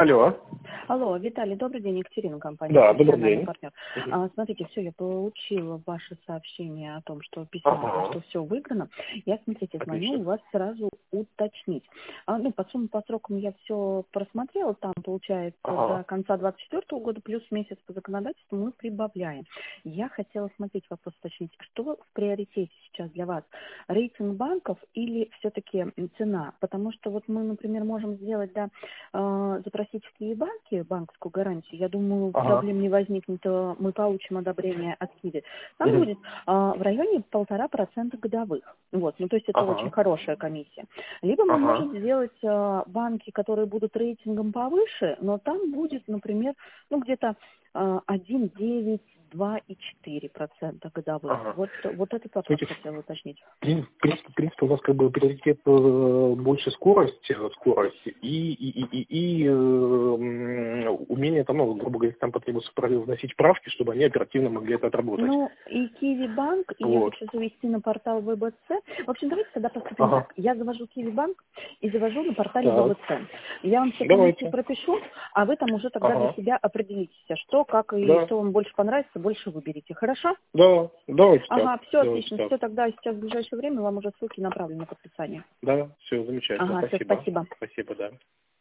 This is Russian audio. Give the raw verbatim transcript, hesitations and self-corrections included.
Алло. Алло, Виталий, добрый день, Екатерина, компания. Да, добрый профессиональный день. партнер. Мгм. А, смотрите, все, я получила ваше сообщение о том, что письмо, Ага. что все выиграно. Я, смотрите, звоню Отлично. у вас сразу уточнить. А, ну, по суммам, по срокам я все просмотрела, там получается Ага. до конца двадцать четвёртого года плюс месяц по законодательству мы прибавляем. Я хотела смотреть вопрос уточнить, что в приоритете сейчас для вас? Рейтинг банков или все-таки цена? Потому что вот мы, например, можем сделать, да, э, запросить в Киевбанке банковскую гарантию. Я думаю, Ага. проблем не возникнет, э, мы получим одобрение от Киви. Там Мгм. будет э, в районе полтора процента годовых. Вот, ну то есть это очень Ага. хорошая комиссия. Либо мы Ага. можем сделать э, банки, которые будут рейтингом повыше, но там будет, например, ну где-то э, один целых девять десятых, два и четыре процента годовых. Ага. Вот, вот этот вопрос Смотрите, хотела уточнить. в прин- в принципе, в принципе, у нас как бы приоритет э, больше скорость, э, скорость и, и, и, и, и э, м, умение там, ну, грубо говоря, там потребуется про- вносить правки, чтобы они оперативно могли это отработать. Ну, и Киви Банк, и я Вот. хочу завести на портал вэ бэ цэ. В общем, давайте тогда поступим Ага. так. Я завожу Киви Банк и завожу на портале вэ бэ Так. цэ. Я вам все комиссии Давайте. пропишу, а вы там уже тогда для Ага. себя определитесь, что, как и Да. что вам больше понравится, больше выберите. Хорошо? Да. Давайте так. Ага, все Давайте отлично. так. Все, тогда сейчас в ближайшее время вам уже ссылки направлены на подписание. Да, все замечательно. Ага, все, Спасибо. спасибо. Спасибо, да.